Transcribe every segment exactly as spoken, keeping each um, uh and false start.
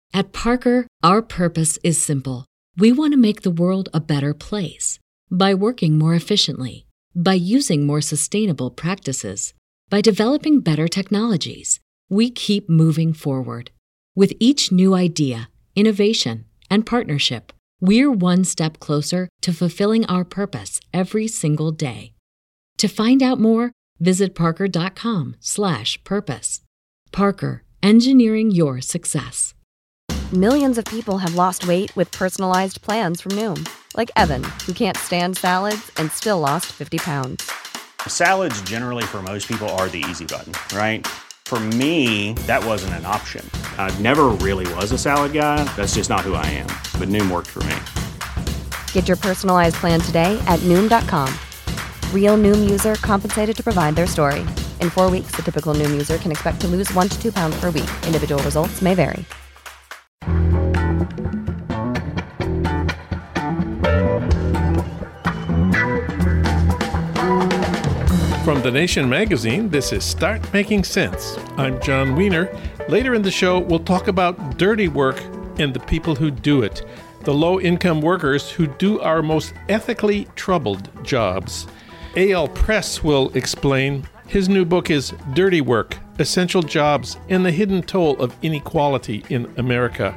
At Parker, our purpose is simple. We want to make the world a better place by working more efficiently, by using more sustainable practices, by developing better technologies. We keep moving forward. With each new idea, innovation, and partnership, we're one step closer to fulfilling our purpose every single day. To find out more, visit parker.com slash purpose. Parker, engineering your success. Millions of people have lost weight with personalized plans from Noom. Like Evan, who can't stand salads and still lost fifty pounds. Salads generally for most people are the easy button, right? For me, that wasn't an option. I never really was a salad guy. That's just not who I am. But Noom worked for me. Get your personalized plan today at Noom dot com. Real Noom user compensated to provide their story. In four weeks, the typical Noom user can expect to lose one to two pounds per week. Individual results may vary. From The Nation magazine, this is Start Making Sense. I'm John Wiener. Later in the show, we'll talk about dirty work and the people who do it, the low-income workers who do our most ethically troubled jobs. A L Press will explain. His new book is Dirty Work, Essential Jobs and the Hidden Toll of Inequality in America.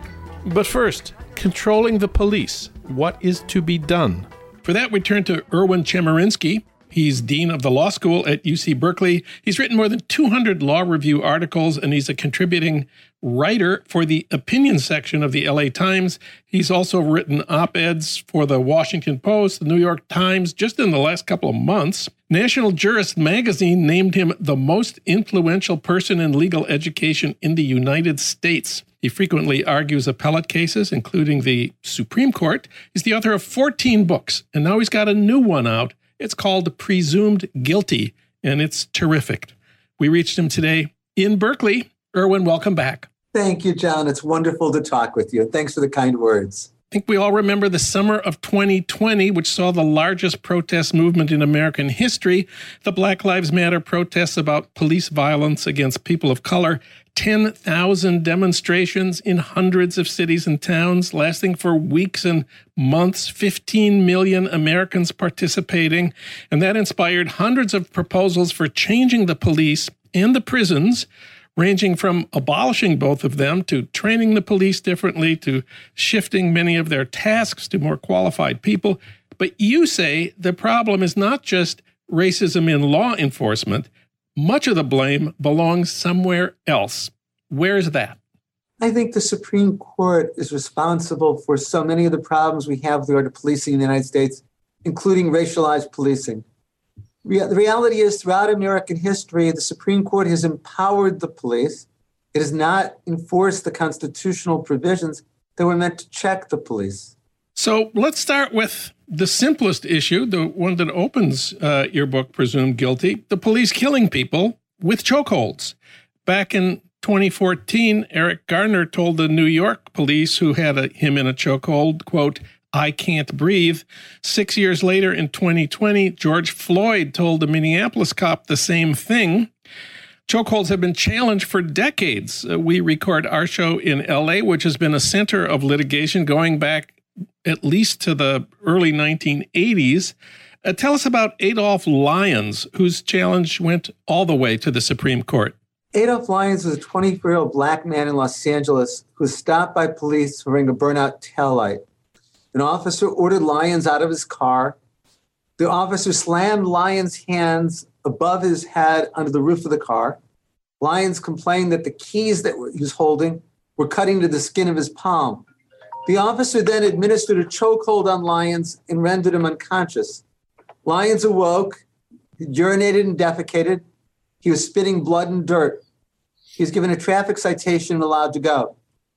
But first, controlling the police. What is to be done? For that, we turn to Erwin Chemerinsky. He's dean of the law school at U C Berkeley. He's written more than two hundred law review articles, and he's a contributing writer for the opinion section of the L A Times. He's also written op-eds for the Washington Post, the New York Times, just in the last couple of months. National Jurist magazine named him the most influential person in legal education in the United States. He frequently argues appellate cases, including the Supreme Court. He's the author of fourteen books, and now he's got a new one out. It's called Presumed Guilty, and it's terrific. We reached him today in Berkeley. Erwin, welcome back. Thank you, John. It's wonderful to talk with you. Thanks for the kind words. I think we all remember the summer of twenty twenty, which saw the largest protest movement in American history, the Black Lives Matter protests about police violence against people of color. ten thousand demonstrations in hundreds of cities and towns, lasting for weeks and months, fifteen million Americans participating, and that inspired hundreds of proposals for changing the police and the prisons, ranging from abolishing both of them to training the police differently to shifting many of their tasks to more qualified people. But you say the problem is not just racism in law enforcement. Much of the blame belongs somewhere else. Where's that? I think the Supreme Court is responsible for so many of the problems we have with regard to policing in the United States, including racialized policing. Re- the reality is, throughout American history, the Supreme Court has empowered the police. It has not enforced the constitutional provisions that were meant to check the police. So let's start with the simplest issue, the one that opens uh, your book, Presumed Guilty, the police killing people with chokeholds. Back in twenty fourteen, Eric Garner told the New York police who had a, him in a chokehold, quote, "I can't breathe." Six years later, in twenty twenty, George Floyd told a Minneapolis cop the same thing. Chokeholds have been challenged for decades. Uh, we record our show in L A, which has been a center of litigation going back at least to the early nineteen eighties. Uh, tell us about Adolph Lyons, whose challenge went all the way to the Supreme Court. Adolph Lyons was a twenty-four-year-old black man in Los Angeles who was stopped by police for wearing a burnout taillight. An officer ordered Lyons out of his car. The officer slammed Lyons' hands above his head under the roof of the car. Lyons complained that the keys that he was holding were cutting to the skin of his palm. The officer then administered a chokehold on Lyons and rendered him unconscious. Lyons awoke, he urinated and defecated. He was spitting blood and dirt. He was given a traffic citation and allowed to go.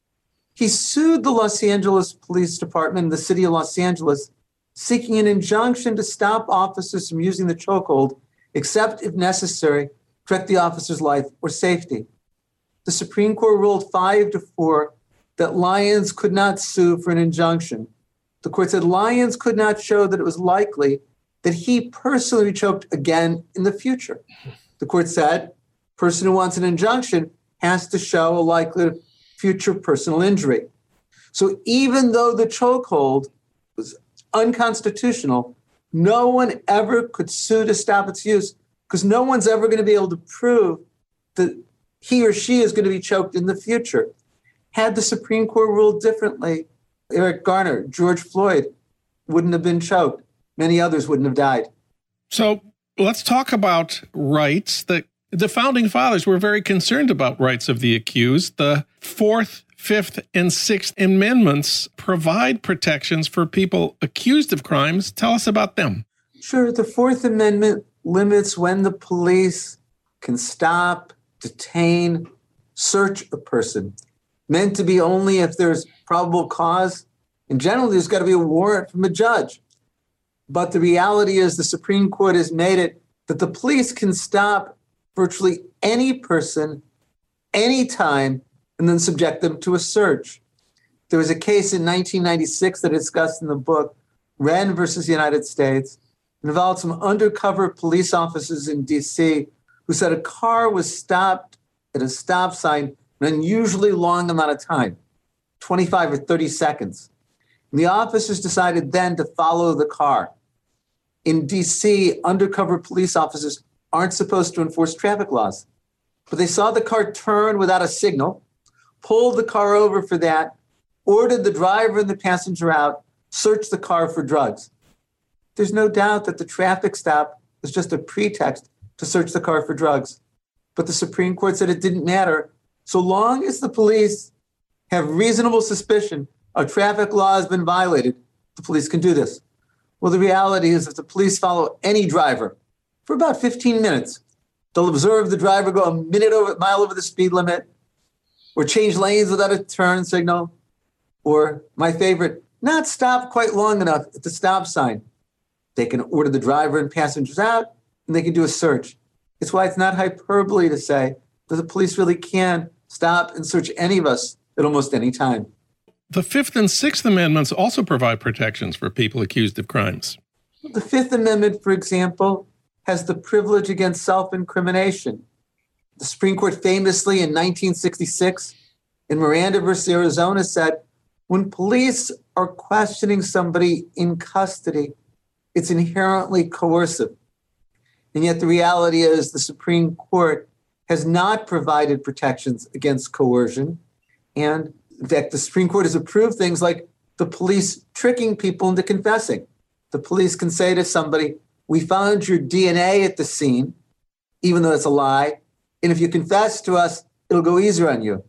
He sued the Los Angeles Police Department and the city of Los Angeles, seeking an injunction to stop officers from using the chokehold, except if necessary, to protect the officer's life or safety. The Supreme Court ruled five to four that Lyons could not sue for an injunction. The court said Lyons could not show that it was likely that he personally be choked again in the future. The court said, person who wants an injunction has to show a likelihood of future personal injury. So even though the chokehold was unconstitutional, no one ever could sue to stop its use because no one's ever going to be able to prove that he or she is going to be choked in the future. Had the Supreme Court ruled differently, Eric Garner, George Floyd wouldn't have been choked. Many others wouldn't have died. So let's talk about rights. The, the founding fathers were very concerned about rights of the accused. The Fourth, Fifth, and Sixth Amendments provide protections for people accused of crimes. Tell us about them. Sure. The Fourth Amendment limits when the police can stop, detain, search a person, meant to be only if there's probable cause. And generally, there's got to be a warrant from a judge. But the reality is the Supreme Court has made it that the police can stop virtually any person, anytime, and then subject them to a search. There was a case in nineteen ninety-six that I discussed in the book, Wren versus the United States. It involved some undercover police officers in D C who said a car was stopped at a stop sign an unusually long amount of time, twenty-five or thirty seconds. And the officers decided then to follow the car. In D C, undercover police officers aren't supposed to enforce traffic laws, but they saw the car turn without a signal, pulled the car over for that, ordered the driver and the passenger out, searched the car for drugs. There's no doubt that the traffic stop was just a pretext to search the car for drugs. But the Supreme Court said it didn't matter. So long as the police have reasonable suspicion a traffic law has been violated, the police can do this. Well, the reality is if the police follow any driver for about fifteen minutes, they'll observe the driver go a minute over, mile over the speed limit, or change lanes without a turn signal, or my favorite, not stop quite long enough at the stop sign. They can order the driver and passengers out, and they can do a search. It's why it's not hyperbole to say that the police really can stop and search any of us at almost any time. The Fifth and Sixth Amendments also provide protections for people accused of crimes. The Fifth Amendment, for example, has the privilege against self-incrimination. The Supreme Court famously in nineteen sixty-six in Miranda versus Arizona said, when police are questioning somebody in custody, it's inherently coercive. And yet the reality is the Supreme Court has not provided protections against coercion. And in fact, the Supreme Court has approved things like the police tricking people into confessing. The police can say to somebody, we found your D N A at the scene, even though it's a lie. And if you confess to us, it'll go easier on you.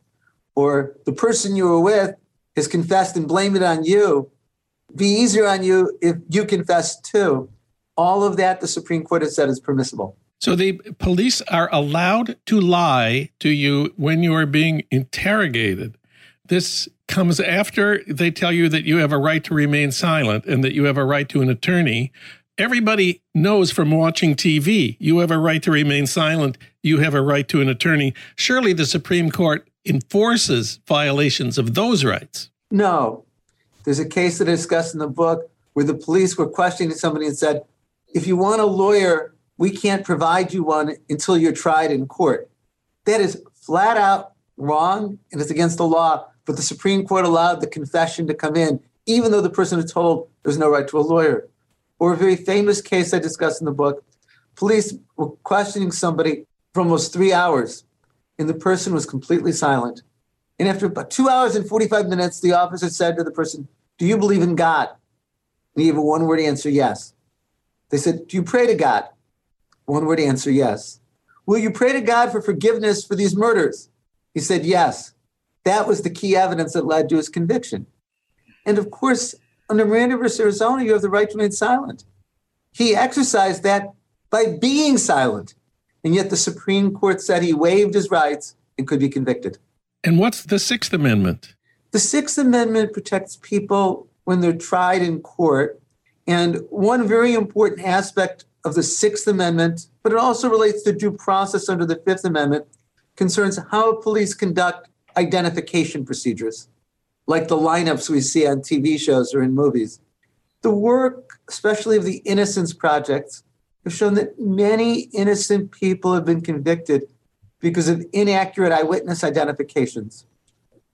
Or the person you were with has confessed and blamed it on you. Be easier on you if you confess too. All of that, the Supreme Court has said is permissible. So the police are allowed to lie to you when you are being interrogated. This comes after they tell you that you have a right to remain silent and that you have a right to an attorney. Everybody knows from watching T V, you have a right to remain silent. You have a right to an attorney. Surely the Supreme Court enforces violations of those rights. No. There's a case that I discussed in the book where the police were questioning somebody and said, if you want a lawyer, we can't provide you one until you're tried in court. That is flat out wrong, and it's against the law. But the Supreme Court allowed the confession to come in, even though the person was told there's no right to a lawyer. Or a very famous case I discussed in the book, police were questioning somebody for almost three hours, and the person was completely silent. And after about two hours and forty-five minutes, the officer said to the person, do you believe in God? And he gave a one-word answer, yes. They said, do you pray to God? One-word answer, yes. Will you pray to God for forgiveness for these murders? He said, yes. That was the key evidence that led to his conviction. And of course, under Miranda versus Arizona, you have the right to remain silent. He exercised that by being silent. And yet the Supreme Court said he waived his rights and could be convicted. And what's the Sixth Amendment? The Sixth Amendment protects people when they're tried in court. And one very important aspect of the Sixth Amendment, but it also relates to due process under the Fifth Amendment, concerns how police conduct identification procedures, like the lineups we see on T V shows or in movies. The work, especially of the Innocence Project, have shown that many innocent people have been convicted because of inaccurate eyewitness identifications.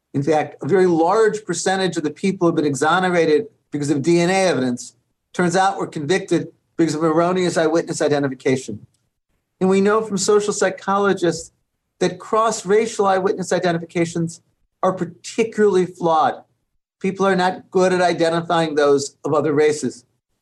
In fact, a very large percentage of the people who have been exonerated because of D N A evidence turns out were convicted because of erroneous eyewitness identification. And we know from social psychologists that cross-racial eyewitness identifications are particularly flawed. People are not good at identifying those of other races.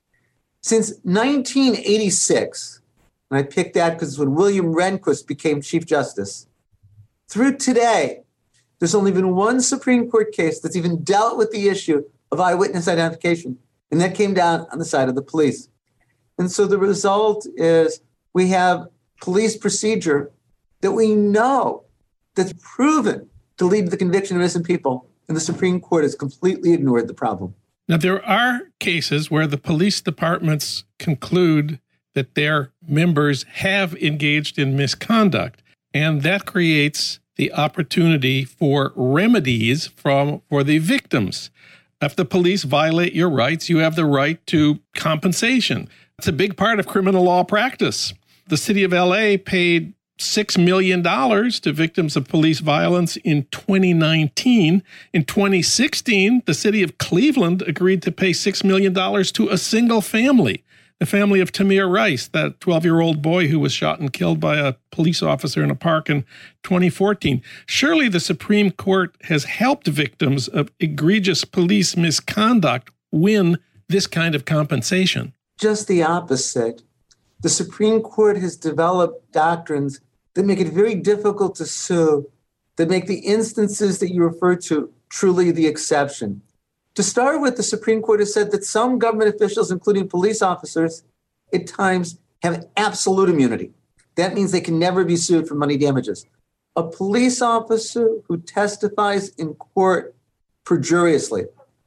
Since nineteen eighty-six, and I picked that because it's when William Rehnquist became Chief Justice, through today, there's only been one Supreme Court case that's even dealt with the issue of eyewitness identification, and that came down on the side of the police. And so the result is we have police procedure that we know that's proven to lead to the conviction of innocent people, and the Supreme Court has completely ignored the problem. Now, there are cases where the police departments conclude that their members have engaged in misconduct, and that creates the opportunity for remedies from for the victims. If the police violate your rights, you have the right to compensation. It's a big part of criminal law practice. The city of L A paid six million dollars to victims of police violence in twenty nineteen. In twenty sixteen, the city of Cleveland agreed to pay six million dollars to a single family, the family of Tamir Rice, that twelve-year-old boy who was shot and killed by a police officer in a park in twenty fourteen. Surely the Supreme Court has helped victims of egregious police misconduct win this kind of compensation. Just the opposite. The Supreme Court has developed doctrines that make it very difficult to sue, that make the instances that you refer to truly the exception. To start with, the Supreme Court has said that some government officials, including police officers, at times have absolute immunity. That means they can never be sued for money damages. A police officer who testifies in court perjuriously,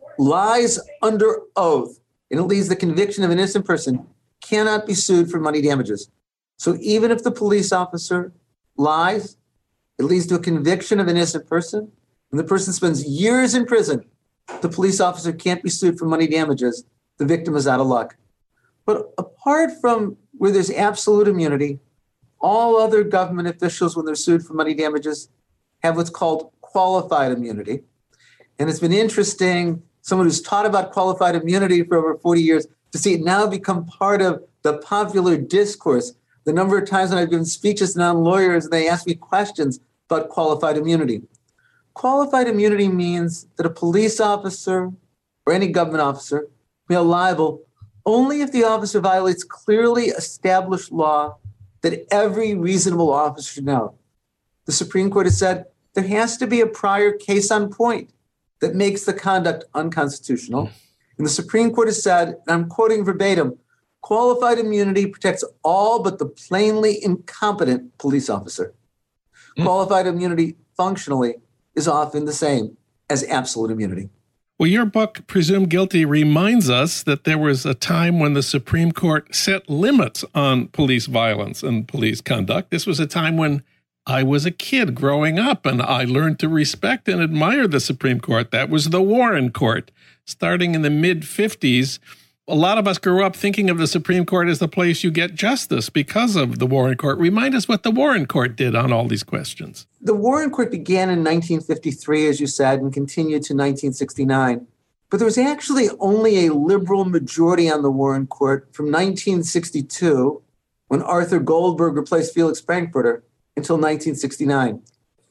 lies under oath, and it leads to the conviction of an innocent person, cannot be sued for money damages. So even if the police officer lies, it leads to a conviction of an innocent person, and the person spends years in prison, the police officer can't be sued for money damages. The victim is out of luck. But apart from where there's absolute immunity, all other government officials, when they're sued for money damages, have what's called qualified immunity. And it's been interesting, someone who's taught about qualified immunity for over forty years, to see it now become part of the popular discourse. The number of times when I've given speeches to non-lawyers and they ask me questions about qualified immunity. Qualified immunity means that a police officer or any government officer may be liable only if the officer violates clearly established law that every reasonable officer should know. The Supreme Court has said there has to be a prior case on point that makes the conduct unconstitutional. And the Supreme Court has said, and I'm quoting verbatim, qualified immunity protects all but the plainly incompetent police officer. Mm. Qualified immunity functionally is often the same as absolute immunity. Well, your book, Presumed Guilty, reminds us that there was a time when the Supreme Court set limits on police violence and police conduct. This was a time when I was a kid growing up, and I learned to respect and admire the Supreme Court. That was the Warren Court. Starting in the mid fifties, a lot of us grew up thinking of the Supreme Court as the place you get justice because of the Warren Court. Remind us what the Warren Court did on all these questions. The Warren Court began in nineteen fifty-three, as you said, and continued to nineteen sixty-nine. But there was actually only a liberal majority on the Warren Court from nineteen sixty-two, when Arthur Goldberg replaced Felix Frankfurter, until nineteen sixty-nine.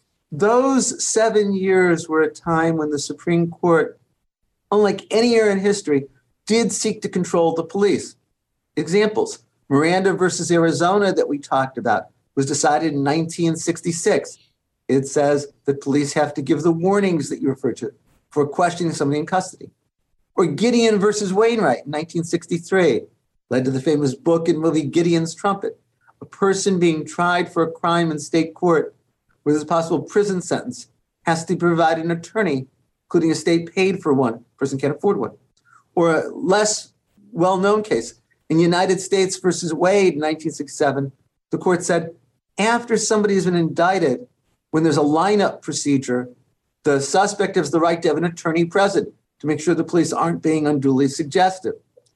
Those seven years were a time when the Supreme Court, unlike any era in history, did seek to control the police. Examples: Miranda versus Arizona that we talked about was decided in nineteen sixty-six. It says that police have to give the warnings that you refer to for questioning somebody in custody. Or Gideon versus Wainwright in nineteen sixty-three led to the famous book and movie Gideon's Trumpet. A person being tried for a crime in state court where there's a possible prison sentence has to provide an attorney, including a state paid for one. Person can't afford one. Or a less well-known case, in United States versus Wade in nineteen sixty-seven, the court said after somebody has been indicted, when there's a lineup procedure, the suspect has the right to have an attorney present to make sure the police aren't being unduly suggestive.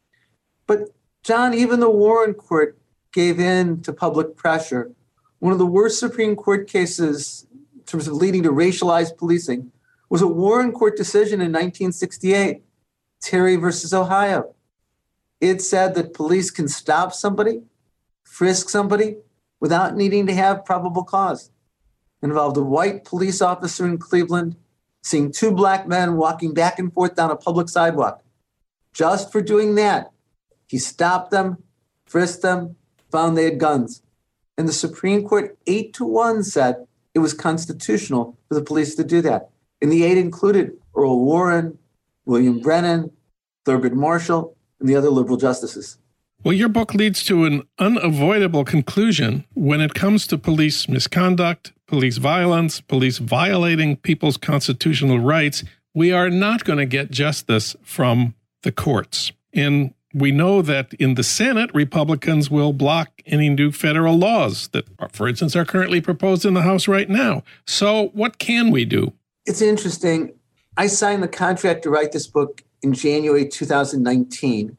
But John, even the Warren Court gave in to public pressure. One of the worst Supreme Court cases in terms of leading to racialized policing was a Warren Court decision in nineteen sixty-eight, Terry versus Ohio. It said that police can stop somebody, frisk somebody, without needing to have probable cause. It involved a white police officer in Cleveland seeing two black men walking back and forth down a public sidewalk. Just for doing that, he stopped them, frisked them, found they had guns. And the Supreme Court, eight to one, said it was constitutional for the police to do that. And the eight included Earl Warren, William Brennan, Thurgood Marshall, and the other liberal justices. Well, your book leads to an unavoidable conclusion when it comes to police misconduct, police violence, police violating people's constitutional rights. We are not going to get justice from the courts. And we know that in the Senate, Republicans will block any new federal laws that, for instance, are currently proposed in the House right now. So what can we do? It's interesting. I signed the contract to write this book in January two thousand nineteen.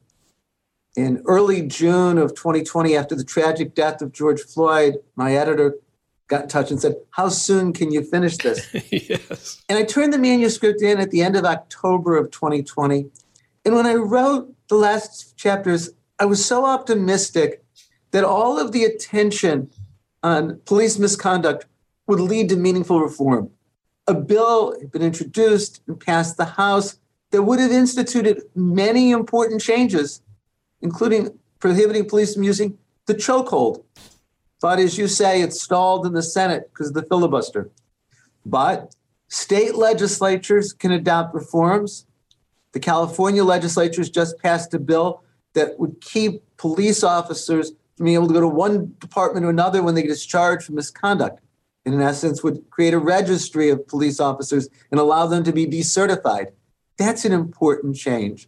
In early June of twenty twenty, after the tragic death of George Floyd, my editor got in touch and said, how soon can you finish this? Yes. And I turned the manuscript in at the end of October of twenty twenty. And when I wrote the last chapters, I was so optimistic that all of the attention on police misconduct would lead to meaningful reform. A bill had been introduced and passed the House that would have instituted many important changes, including prohibiting police from using the chokehold. But as you say, it stalled in the Senate because of the filibuster. But state legislatures can adopt reforms. The California legislatures just passed a bill that would keep police officers from being able to go to one department or another when they get discharged for misconduct. And in essence, would create a registry of police officers and allow them to be decertified. That's an important change.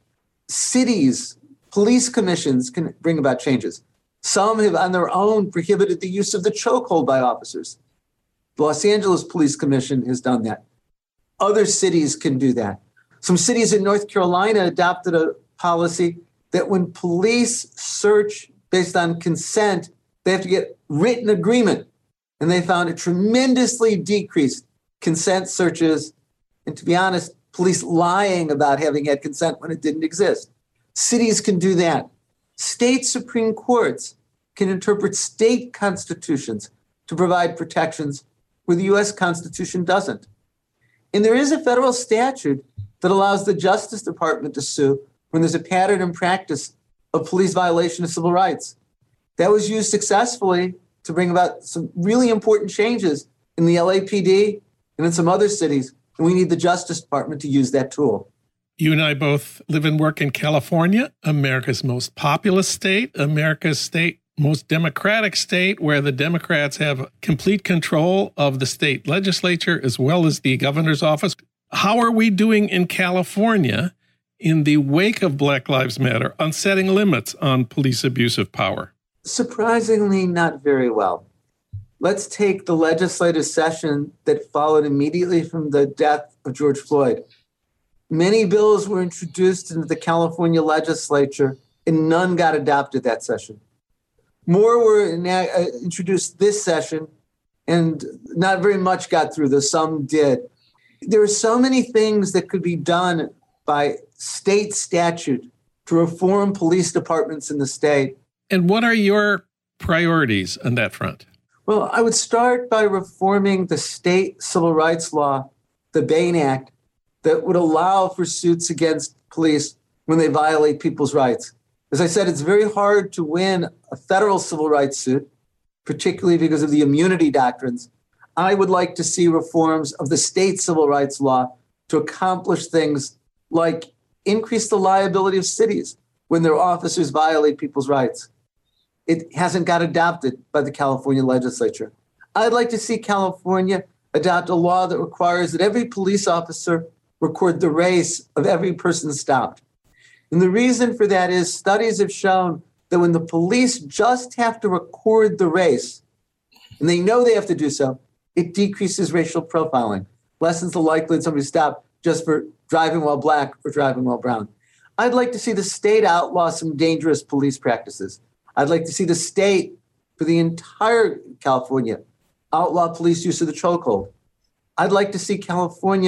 Cities, police commissions can bring about changes. Some have on their own prohibited the use of the chokehold by officers. The Los Angeles Police Commission has done that. Other cities can do that. Some cities in North Carolina adopted a policy that when police search based on consent, they have to get written agreement. And they found it tremendously decreased consent searches. And to be honest, police lying about having had consent when it didn't exist. Cities can do that. State Supreme Courts can interpret state constitutions to provide protections where the U S Constitution doesn't. And there is a federal statute that allows the Justice Department to sue when there's a pattern and practice of police violation of civil rights. That was used successfully to bring about some really important changes in the L A P D and in some other cities. And we need the Justice Department to use that tool. You and I both live and work in California, America's most populous state, America's state most democratic state, where the Democrats have complete control of the state legislature as well as the governor's office. How are we doing in California in the wake of Black Lives Matter on setting limits on police abuse of power? Surprisingly, not very well. Let's take the legislative session that followed immediately from the death of George Floyd. Many bills were introduced into the California legislature, and none got adopted that session. More were introduced this session, and not very much got through, though some did. There are so many things that could be done by state statute to reform police departments in the state. And what are your priorities on that front? Well, I would start by reforming the state civil rights law, the Bain Act, that would allow for suits against police when they violate people's rights. As I said, it's very hard to win a federal civil rights suit, particularly because of the immunity doctrines. I would like to see reforms of the state civil rights law to accomplish things like increase the liability of cities when their officers violate people's rights. It hasn't got adopted by the California legislature. I'd like to see California adopt a law that requires that every police officer record the race of every person stopped. And the reason for that is studies have shown that when the police just have to record the race, and they know they have to do so, it decreases racial profiling, lessens the likelihood somebody stopped just for driving while black or driving while brown. I'd like to see the state outlaw some dangerous police practices. I'd like to see the state, for the entire California, outlaw police use of the chokehold. I'd like to see California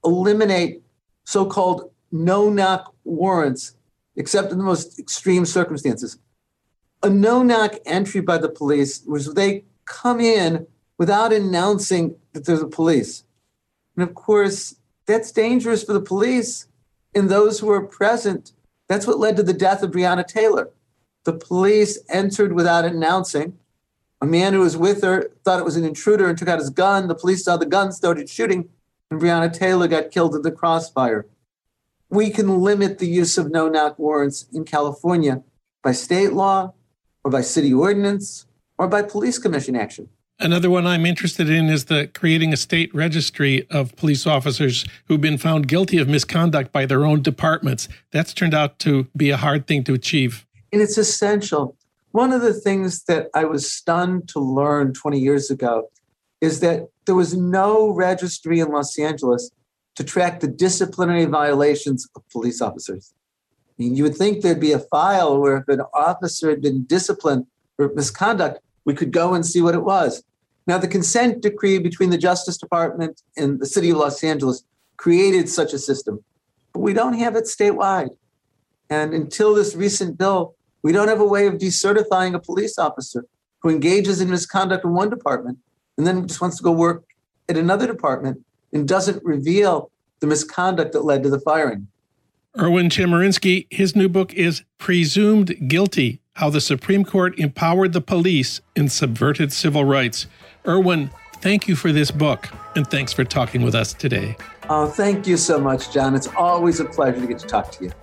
eliminate so-called no-knock warrants, except in the most extreme circumstances. A no-knock entry by the police was they come in without announcing that there's a police. And of course, that's dangerous for the police and those who are present. That's what led to the death of Breonna Taylor. The police entered without announcing. A man who was with her thought it was an intruder and took out his gun. The police saw the gun, started shooting, and Breonna Taylor got killed in the crossfire. We can limit the use of no-knock warrants in California by state law or by city ordinance or by police commission action. Another one I'm interested in is the creating a state registry of police officers who've been found guilty of misconduct by their own departments. That's turned out to be a hard thing to achieve. And it's essential. One of the things that I was stunned to learn twenty years ago is that there was no registry in Los Angeles to track the disciplinary violations of police officers. I mean, you would think there'd be a file where if an officer had been disciplined for misconduct, we could go and see what it was. Now, the consent decree between the Justice Department and the city of Los Angeles created such a system, but we don't have it statewide. And until this recent bill, we don't have a way of decertifying a police officer who engages in misconduct in one department and then just wants to go work at another department and doesn't reveal the misconduct that led to the firing. Erwin Chemerinsky, his new book is Presumed Guilty: How the Supreme Court Empowered the Police and Subverted Civil Rights. Erwin, thank you for this book, and thanks for talking with us today. Oh, thank you so much, John. It's always a pleasure to get to talk to you.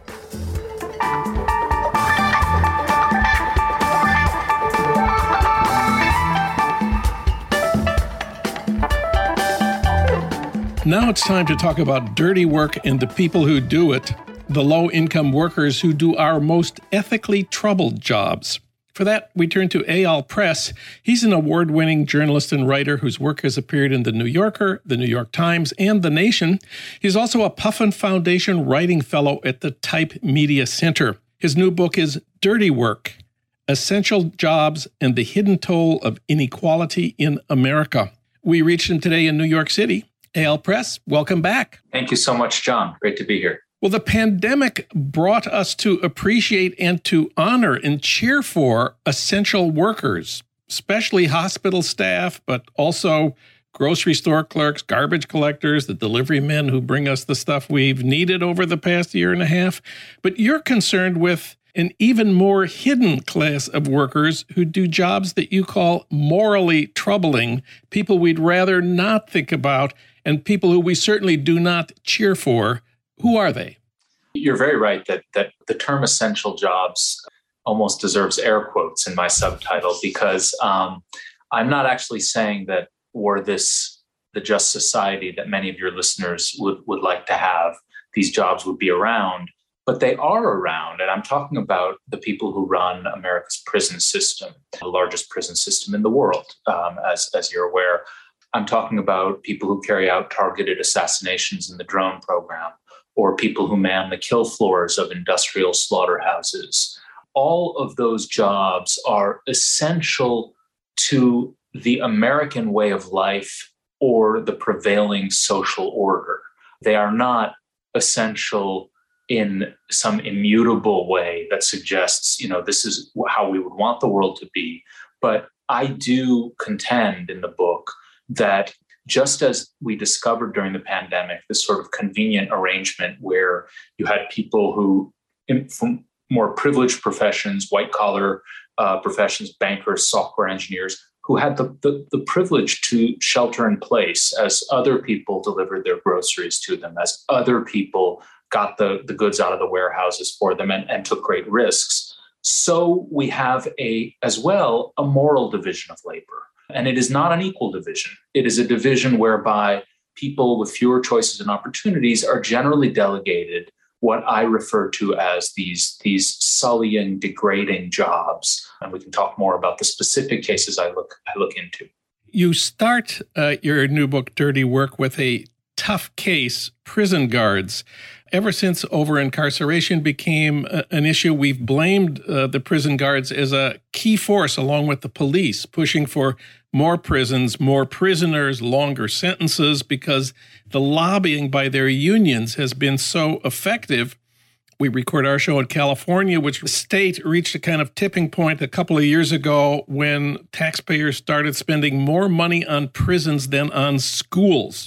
Now it's time to talk about dirty work and the people who do it, the low-income workers who do our most ethically troubled jobs. For that, we turn to Eyal Press. He's an award-winning journalist and writer whose work has appeared in The New Yorker, The New York Times, and The Nation. He's also a Puffin Foundation Writing Fellow at the Type Media Center. His new book is Dirty Work: Essential Jobs and the Hidden Toll of Inequality in America. We reached him today in New York City. Eyal Press, welcome back. Thank you so much, John. Great to be here. Well, the pandemic brought us to appreciate and to honor and cheer for essential workers, especially hospital staff, but also grocery store clerks, garbage collectors, the delivery men who bring us the stuff we've needed over the past year and a half. But you're concerned with an even more hidden class of workers who do jobs that you call morally troubling, people we'd rather not think about, and people who we certainly do not cheer for. Who are they? You're very right that that the term essential jobs almost deserves air quotes in my subtitle, because um, I'm not actually saying that were this the just society that many of your listeners would, would like to have, these jobs would be around, but they are around. And I'm talking about the people who run America's prison system, the largest prison system in the world, um, as, as you're aware. I'm talking about people who carry out targeted assassinations in the drone program, or people who man the kill floors of industrial slaughterhouses. All of those jobs are essential to the American way of life or the prevailing social order. They are not essential in some immutable way that suggests, you know, this is how we would want the world to be. But I do contend in the book that just as we discovered during the pandemic, this sort of convenient arrangement where you had people who, in, from more privileged professions, white-collar uh, professions, bankers, software engineers, who had the, the, the privilege to shelter in place as other people delivered their groceries to them, as other people got the, the goods out of the warehouses for them and, and took great risks. So we have a, as well, a moral division of labor. And it is not an equal division. It is a division whereby people with fewer choices and opportunities are generally delegated what I refer to as these, these sullying, degrading jobs. And we can talk more about the specific cases I look, I look into. You start uh, your new book, Dirty Work, with a tough case, prison guards. Ever since over-incarceration became a, an issue, we've blamed uh, the prison guards as a key force, along with the police, pushing for more prisons, more prisoners, longer sentences, because the lobbying by their unions has been so effective. We record our show in California, which the state reached a kind of tipping point a couple of years ago when taxpayers started spending more money on prisons than on schools.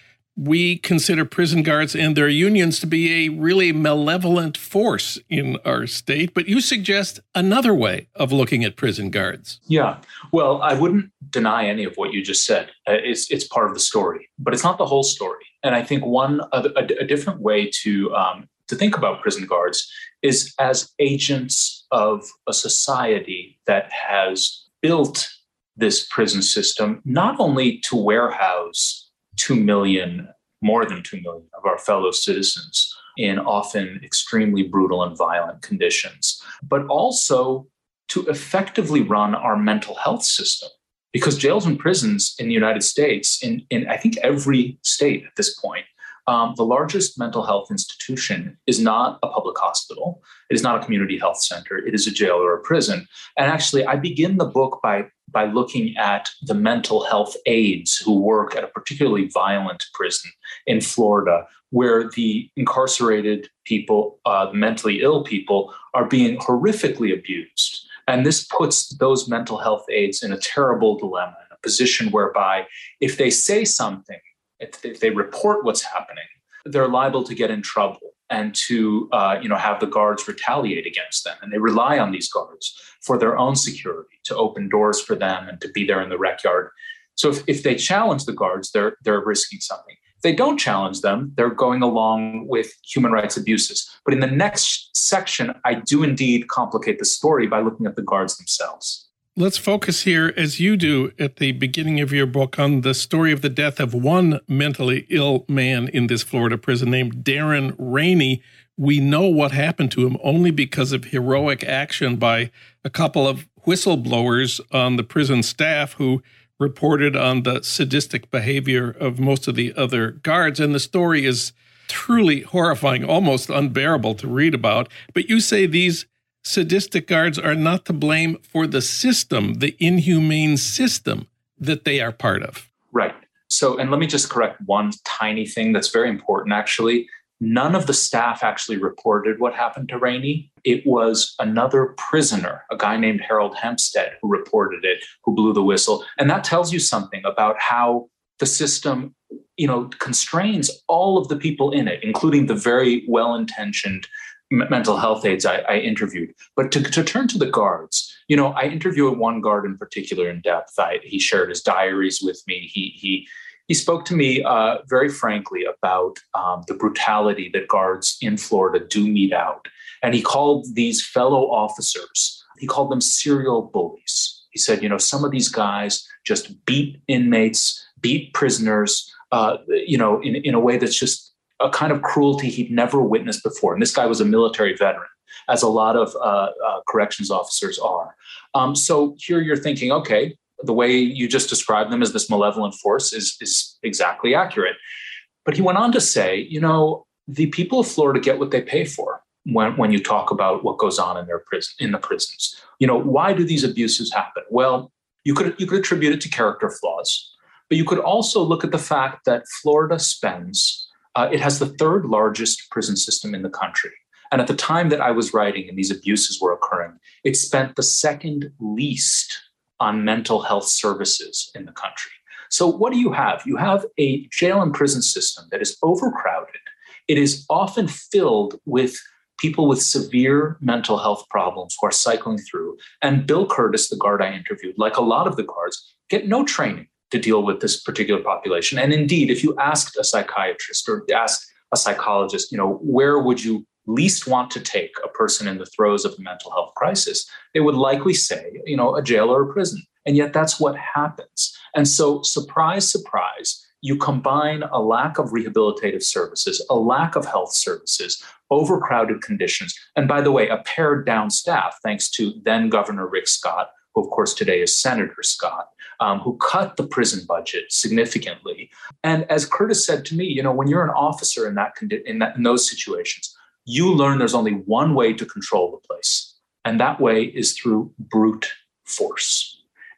We consider prison guards and their unions to be a really malevolent force in our state, but you suggest another way of looking at prison guards. Yeah, well, I wouldn't deny any of what you just said. Uh, it's it's part of the story, but it's not the whole story. And I think one a, a, a different way to um, to think about prison guards is as agents of a society that has built this prison system, not only to warehouse two million, more than two million of our fellow citizens in often extremely brutal and violent conditions, but also to effectively run our mental health system. Because jails and prisons in the United States, in, in I think every state at this point, um, the largest mental health institution is not a public hospital. It is not a community health center. It is a jail or a prison. And actually, I begin the book by by looking at the mental health aides who work at a particularly violent prison in Florida, where the incarcerated people, uh, mentally ill people, are being horrifically abused. And this puts those mental health aides in a terrible dilemma, in a position whereby if they say something, if they, if they report what's happening, they're liable to get in trouble and to uh, you know, have the guards retaliate against them. And they rely on these guards for their own security, to open doors for them and to be there in the rec yard. So if, if they challenge the guards, they're they're risking something. If they don't challenge them, they're going along with human rights abuses. But in the next section, I do indeed complicate the story by looking at the guards themselves. Let's focus here, as you do at the beginning of your book, on the story of the death of one mentally ill man in this Florida prison named Darren Rainey. We know what happened to him only because of heroic action by a couple of whistleblowers on the prison staff who reported on the sadistic behavior of most of the other guards. And the story is truly horrifying, almost unbearable to read about. But you say these sadistic guards are not to blame for the system, the inhumane system that they are part of. Right. So, and let me just correct one tiny thing that's very important, actually. None of the staff actually reported what happened to Rainey. It was another prisoner, a guy named Harold Hempstead, who reported it, who blew the whistle. And that tells you something about how the system, you know, constrains all of the people in it, including the very well-intentioned mental health aides I, I interviewed. But to, to turn to the guards, you know, I interviewed one guard in particular in depth. I, he shared his diaries with me. He he he spoke to me uh, very frankly about um, the brutality that guards in Florida do mete out. And he called these fellow officers, he called them serial bullies. He said, you know, some of these guys just beat inmates, beat prisoners, uh, you know, in, in a way that's just a kind of cruelty he'd never witnessed before. And this guy was a military veteran, as a lot of uh, uh, corrections officers are. Um, so here you're thinking, okay, the way you just described them as this malevolent force is, is exactly accurate. But he went on to say, you know, the people of Florida get what they pay for when, when you talk about what goes on in their prison, in the prisons. You know, why do these abuses happen? Well, you could you could attribute it to character flaws, but you could also look at the fact that Florida spends Uh, it has the third largest prison system in the country. And at the time that I was writing and these abuses were occurring, it spent the second least on mental health services in the country. So what do you have? You have a jail and prison system that is overcrowded. It is often filled with people with severe mental health problems who are cycling through. And Bill Curtis, the guard I interviewed, like a lot of the guards, get no training to deal with this particular population. And indeed, if you asked a psychiatrist or asked a psychologist, you know, where would you least want to take a person in the throes of a mental health crisis, they would likely say, you know, a jail or a prison. And yet that's what happens. And so, surprise, surprise, you combine a lack of rehabilitative services, a lack of health services, overcrowded conditions, and by the way, a pared down staff, thanks to then Governor Rick Scott, who of course today is Senator Scott, um, who cut the prison budget significantly. And as Curtis said to me, you know, when you're an officer in that condi- in that in those situations, you learn there's only one way to control the place, and that way is through brute force.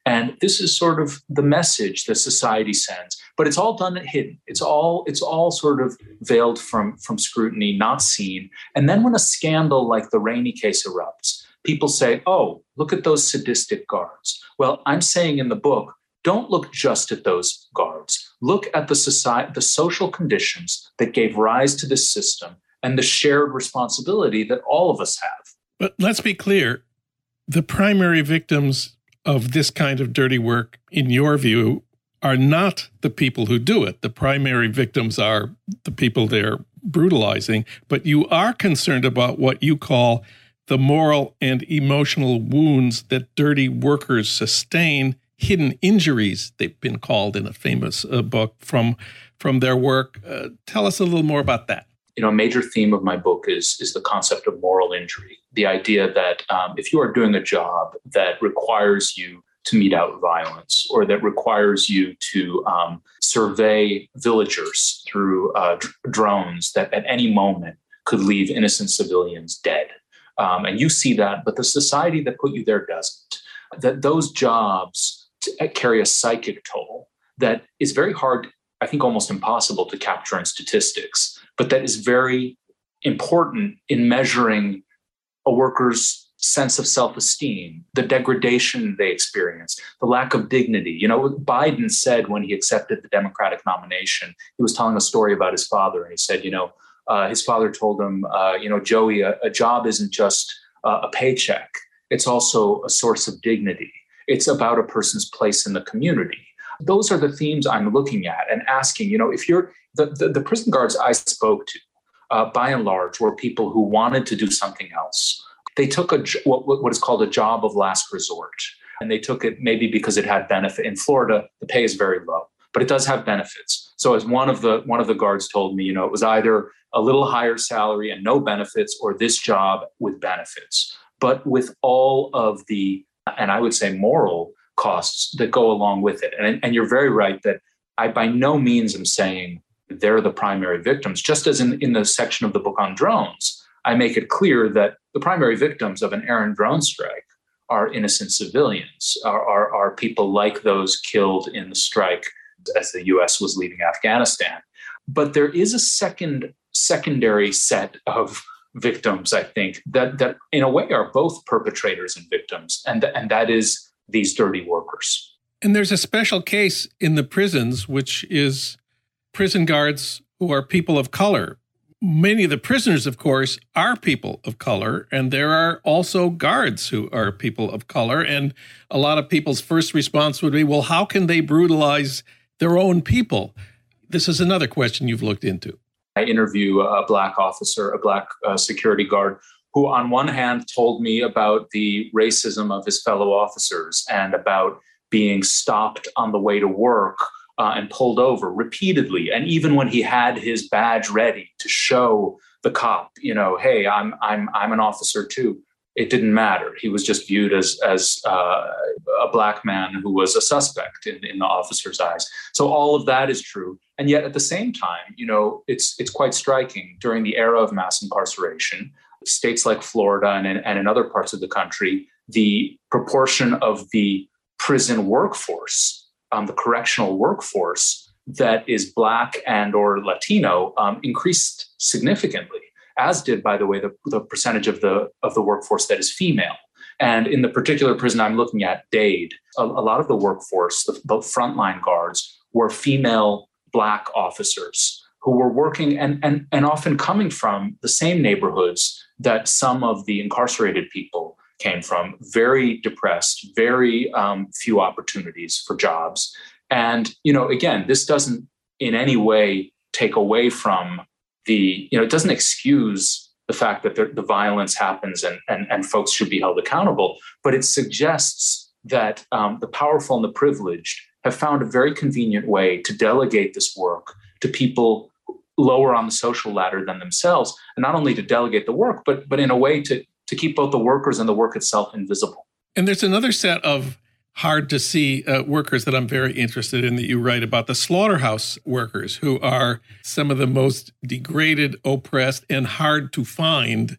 And this is sort of the message that society sends, but it's all done hidden. It's all it's all sort of veiled from, from scrutiny, not seen. And then when a scandal like the Rainey case erupts, people say, oh, look at those sadistic guards. Well, I'm saying in the book, don't look just at those guards. Look at the society, the social conditions that gave rise to this system and the shared responsibility that all of us have. But let's be clear, the primary victims of this kind of dirty work, in your view, are not the people who do it. The primary victims are the people they're brutalizing, but you are concerned about what you call the moral and emotional wounds that dirty workers sustain, hidden injuries, they've been called in a famous uh, book, from, from their work. Uh, tell us a little more about that. You know, a major theme of my book is, is the concept of moral injury, the idea that um, if you are doing a job that requires you to mete out violence, or that requires you to um, survey villagers through uh, d- drones that at any moment could leave innocent civilians dead, um, and you see that, but the society that put you there doesn't, that those jobs t- carry a psychic toll that is very hard, I think almost impossible to capture in statistics, but that is very important in measuring a worker's sense of self-esteem, the degradation they experience, the lack of dignity. You know, Biden said when he accepted the Democratic nomination, he was telling a story about his father, and he said, you know, uh, his father told him, uh, you know, Joey, a, a job isn't just uh, a paycheck. It's also a source of dignity. It's about a person's place in the community. Those are the themes I'm looking at and asking, you know, if you're the, the, the prison guards I spoke to, uh, by and large, were people who wanted to do something else. They took a what, what is called a job of last resort, and they took it maybe because it had benefit. In Florida, the pay is very low, but it does have benefits. So as one of the one of the guards told me, you know, it was either a little higher salary and no benefits, or this job with benefits, but with all of the, and I would say moral costs that go along with it. And, and you're very right that I by no means am saying they're the primary victims. Just as in, in the section of the book on drones, I make it clear that the primary victims of an errant drone strike are innocent civilians, are, are, are people like those killed in the strike as the U S was leaving Afghanistan. But there is a second secondary set of victims, I think, that, that in a way are both perpetrators and victims, and, and that is these dirty workers. And there's a special case in the prisons, which is prison guards who are people of color. Many of the prisoners, of course, are people of color, and there are also guards who are people of color. And a lot of people's first response would be, well, how can they brutalize their own people? This is another question you've looked into. I interview a Black officer, a Black uh, security guard, who on one hand told me about the racism of his fellow officers and about being stopped on the way to work Uh, and pulled over repeatedly. And even when he had his badge ready to show the cop, you know, hey, I'm I'm I'm an officer too, it didn't matter. He was just viewed as as uh, a Black man who was a suspect in, in the officer's eyes. So all of that is true. And yet at the same time, you know, it's it's quite striking. During the era of mass incarceration, states like Florida and in, and in other parts of the country, the proportion of the prison workforce, Um, the correctional workforce that is Black and or Latino um, increased significantly, as did, by the way, the, the percentage of the of the workforce that is female. And in the particular prison I'm looking at, Dade, a, a lot of the workforce, the, the frontline guards, were female Black officers who were working and, and, and often coming from the same neighborhoods that some of the incarcerated people came from, very depressed, very um, few opportunities for jobs. And, you know, again, this doesn't in any way take away from the, you know, it doesn't excuse the fact that the, the violence happens and, and, and folks should be held accountable, but it suggests that um, the powerful and the privileged have found a very convenient way to delegate this work to people lower on the social ladder than themselves, and not only to delegate the work, but but in a way to to keep both the workers and the work itself invisible. And there's another set of hard to see uh, workers that I'm very interested in that you write about, the slaughterhouse workers, who are some of the most degraded, oppressed, and hard to find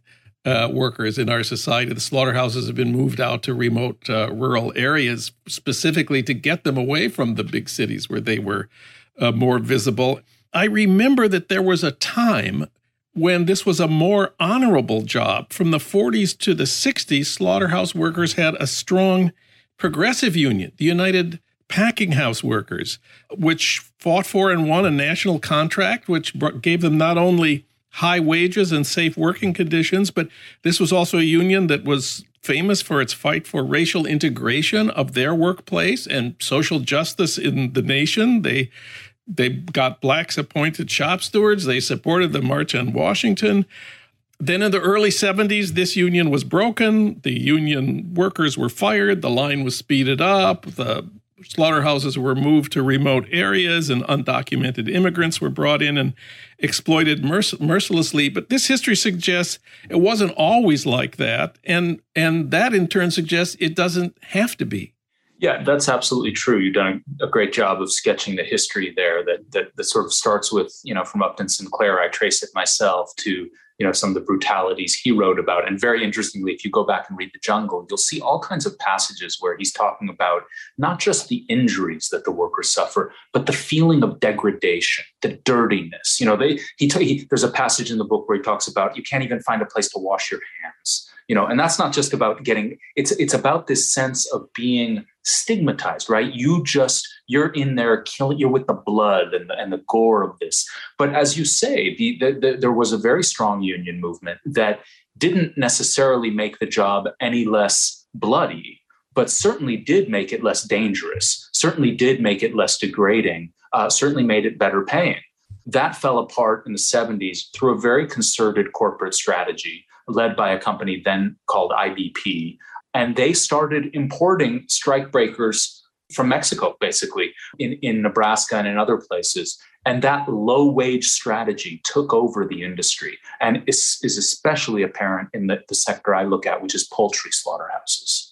uh, workers in our society. The slaughterhouses have been moved out to remote uh, rural areas specifically to get them away from the big cities where they were uh, more visible. I remember that there was a time when this was a more honorable job. From the forties to the sixties, slaughterhouse workers had a strong progressive union, the United Packing House Workers, which fought for and won a national contract, which gave them not only high wages and safe working conditions, but this was also a union that was famous for its fight for racial integration of their workplace and social justice in the nation. They They got blacks appointed shop stewards. They supported the March on Washington. Then in the early seventies, this union was broken. The union workers were fired. The line was speeded up. The slaughterhouses were moved to remote areas, and undocumented immigrants were brought in and exploited merc- mercilessly. But this history suggests it wasn't always like that. And, and that in turn suggests it doesn't have to be. Yeah, that's absolutely true. You've done a great job of sketching the history there that, that that sort of starts with, you know, from Upton Sinclair. I trace it myself to, you know, some of the brutalities he wrote about. And very interestingly, if you go back and read The Jungle, you'll see all kinds of passages where he's talking about not just the injuries that the workers suffer, but the feeling of degradation, the dirtiness. You know, they he, he there's a passage in the book where he talks about you can't even find a place to wash your hands. You know, and that's not just about getting, it's it's about this sense of being stigmatized, right? You just, you're in there killing, you're with the blood and the, and the gore of this. But as you say, the, the, the, there was a very strong union movement that didn't necessarily make the job any less bloody, but certainly did make it less dangerous, certainly did make it less degrading, uh, certainly made it better paying. That fell apart in the seventies through a very concerted corporate strategy led by a company then called I B P. And they started importing strikebreakers from Mexico, basically, in, in Nebraska and in other places. And that low-wage strategy took over the industry and is, is especially apparent in the, the sector I look at, which is poultry slaughterhouses.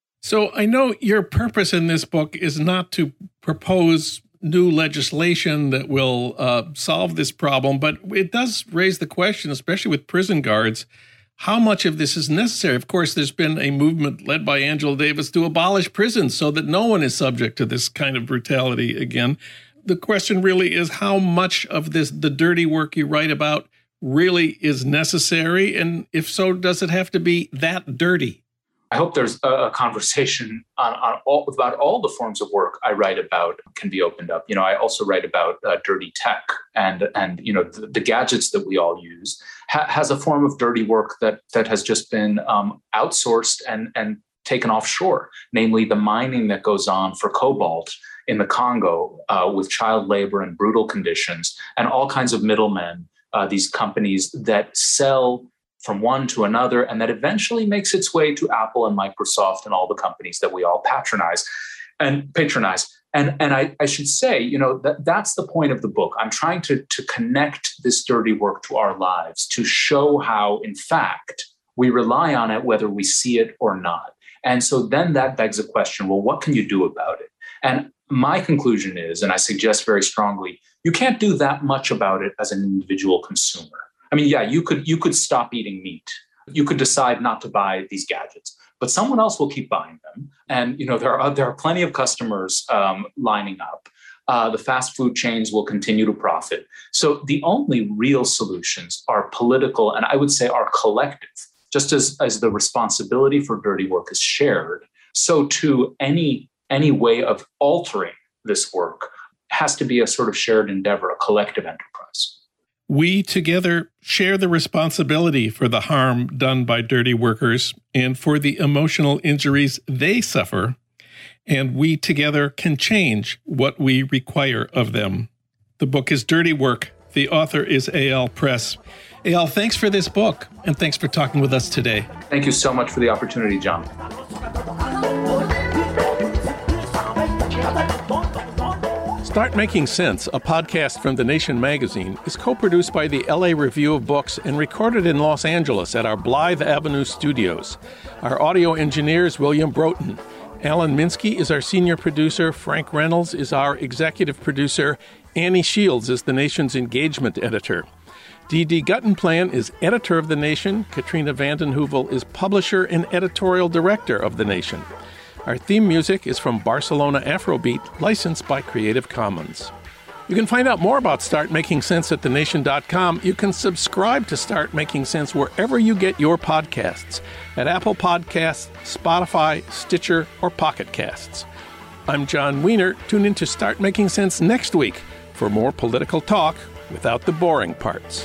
So I know your purpose in this book is not to propose new legislation that will uh, solve this problem, but it does raise the question, especially with prison guards, how much of this is necessary? Of course, there's been a movement led by Angela Davis to abolish prisons so that no one is subject to this kind of brutality again. The question really is how much of this, the dirty work you write about, really is necessary? And if so, does it have to be that dirty? I hope there's a conversation on, on all, about all the forms of work I write about can be opened up. You know, I also write about uh, dirty tech and, and you know, the, the gadgets that we all use ha- has a form of dirty work that that has just been um, outsourced and, and taken offshore, namely the mining that goes on for cobalt in the Congo uh, with child labor and brutal conditions and all kinds of middlemen, uh, these companies that sell from one to another, and that eventually makes its way to Apple and Microsoft and all the companies that we all patronize and patronize. And, and I, I should say, you know, that that's the point of the book. I'm trying to, to connect this dirty work to our lives, to show how, in fact, we rely on it, whether we see it or not. And so then that begs a question, well, what can you do about it? And my conclusion is, and I suggest very strongly, you can't do that much about it as an individual consumer. I mean, yeah, you could you could stop eating meat. You could decide not to buy these gadgets, but someone else will keep buying them. And you know, there are there are plenty of customers um, lining up. Uh, the fast food chains will continue to profit. So the only real solutions are political, and I would say are collective. Just as as the responsibility for dirty work is shared, so too any any way of altering this work has to be a sort of shared endeavor, a collective enterprise. We together share the responsibility for the harm done by dirty workers and for the emotional injuries they suffer, and we together can change what we require of them. The book is Dirty Work. The author is A L Press. A L, thanks for this book, and thanks for talking with us today. Thank you so much for the opportunity, John. Start Making Sense, a podcast from The Nation magazine, is co-produced by the L A Review of Books and recorded in Los Angeles at our Blythe Avenue studios. Our audio engineer is William Broughton. Alan Minsky is our senior producer. Frank Reynolds is our executive producer. Annie Shields is The Nation's engagement editor. Dee Dee Guttenplan is editor of The Nation. Katrina vanden Heuvel is publisher and editorial director of The Nation. Our theme music is from Barcelona Afrobeat, licensed by Creative Commons. You can find out more about Start Making Sense at the nation dot com. You can subscribe to Start Making Sense wherever you get your podcasts, at Apple Podcasts, Spotify, Stitcher, or Pocket Casts. I'm John Wiener. Tune in to Start Making Sense next week for more political talk without the boring parts.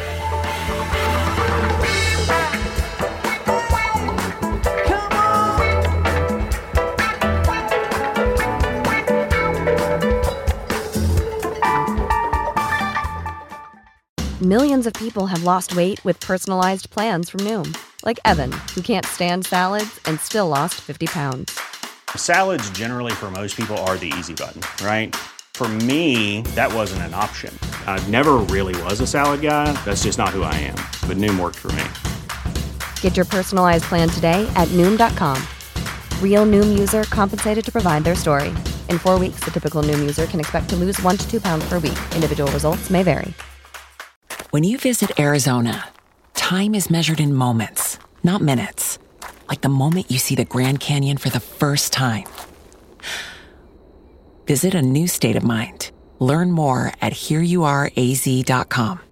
Millions of people have lost weight with personalized plans from Noom. Like Evan, who can't stand salads and still lost fifty pounds. Salads generally for most people are the easy button, right? For me, that wasn't an option. I never really was a salad guy. That's just not who I am. But Noom worked for me. Get your personalized plan today at Noom dot com. Real Noom user compensated to provide their story. In four weeks, the typical Noom user can expect to lose one to two pounds per week. Individual results may vary. When you visit Arizona, time is measured in moments, not minutes. Like the moment you see the Grand Canyon for the first time. Visit a new state of mind. Learn more at here you are a z dot com.